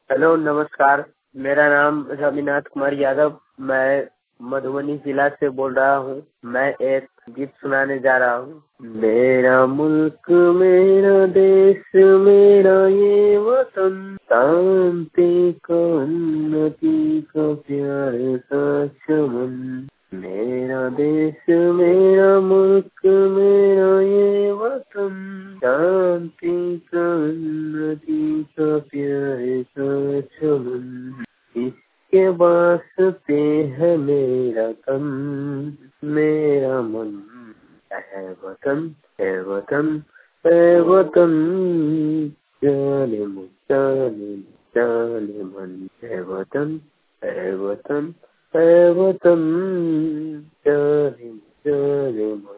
Hello, नमस्कार। मेरा नाम रविनाथ कुमार यादव। मैं मधुबनी जिला से बोल रहा हूँ। मैं एक गीत सुनाने जा रहा हूँ। मेरा मुल्क मेरा देश मेरा ये वतन, शांति का उन्नति का प्यार का चमन। मेरा देश मेरा मुल्क मेरा ये वतन, शांति का उन्नति का प्यार का चमन। इसके वास्ते है मेरा तन मेरा मन, है वतन है वतन है वतन, जाने मन जाने जाने मन, है वतन है वतन है वतन, जाने जाने मन।